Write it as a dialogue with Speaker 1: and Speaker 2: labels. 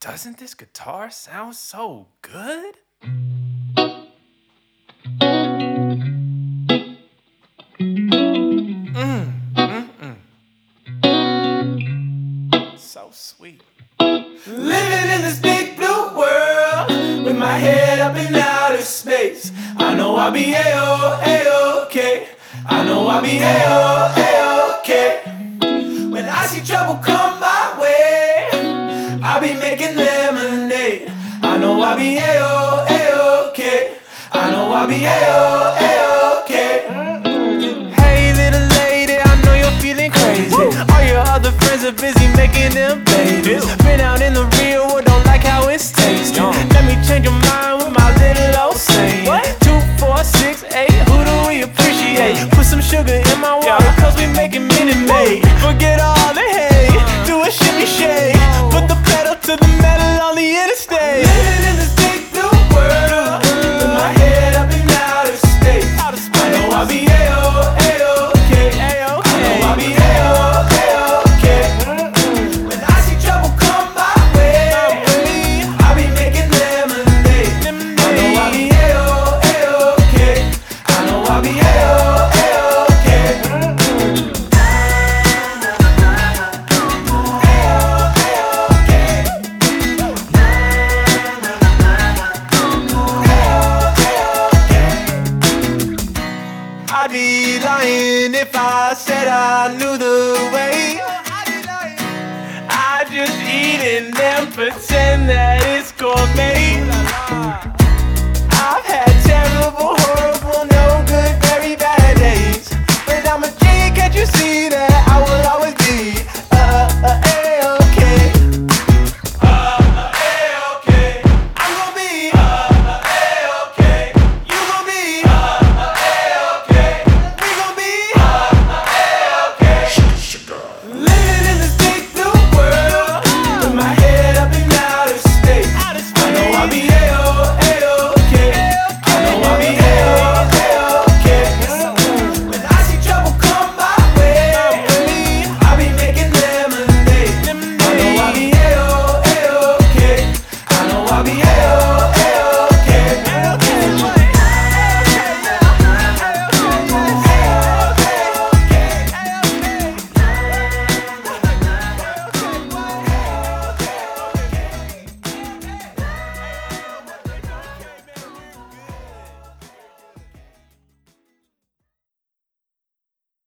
Speaker 1: Doesn't this guitar sound so good? So sweet.
Speaker 2: Living in this big blue world with my head up in outer space. I know I'll be A-O-A-OK. I know I'll be A-O-A-OK. When I see trouble come my way, I'll be making lemonade. I know I'll be A-O-A-OK. I know I'll be A-O-A-OK.
Speaker 1: Hey little lady, I know you're feeling crazy. All your other friends are busy making them babies. Been out in the real world, don't like how it's tasting. Let me change your mind with my little old saying. 2, 4, 6, 8, who do we appreciate? Put some sugar in my water, cause we making Minute Maid. Forget all the hate, do a shimmy shake. Put the pedal to the metal on the interstate.
Speaker 2: Living in this big blue world with my head up in outer space. I know I'll be A-O-A-OK. I know I'll be A-O-A-OK. When I see trouble come my way, I'll be making lemonade. I know I'll be A-O-A-OK. I know I'll be A-O-A-OK.
Speaker 1: I'd be lying if I said I knew the way. I just eat and then pretend